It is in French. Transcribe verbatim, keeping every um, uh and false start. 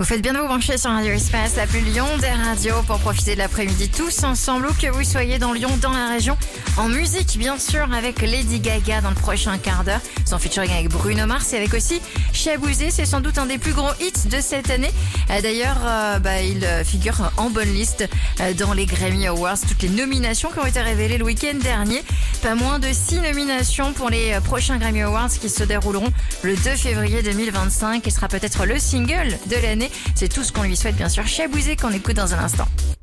Vous faites bien de vous brancher sur Radio Espace, la plus Lyon des radios, pour profiter de l'après-midi tous ensemble, où que vous soyez dans Lyon, dans la région. En musique, bien sûr, avec Lady Gaga dans le prochain quart d'heure. Son featuring avec Bruno Mars et avec aussi Shabouzé. C'est sans doute un des plus gros hits de cette année. D'ailleurs, euh, bah, il figure en bonne liste dans les Grammy Awards. Toutes les nominations qui ont été révélées le week-end dernier. Pas moins de six nominations pour les prochains Grammy Awards qui se dérouleront le deux février deux mille vingt-cinq. Il sera peut-être le single de l'année. C'est tout ce qu'on lui souhaite, bien sûr. Shabouzé qu'on écoute dans un instant.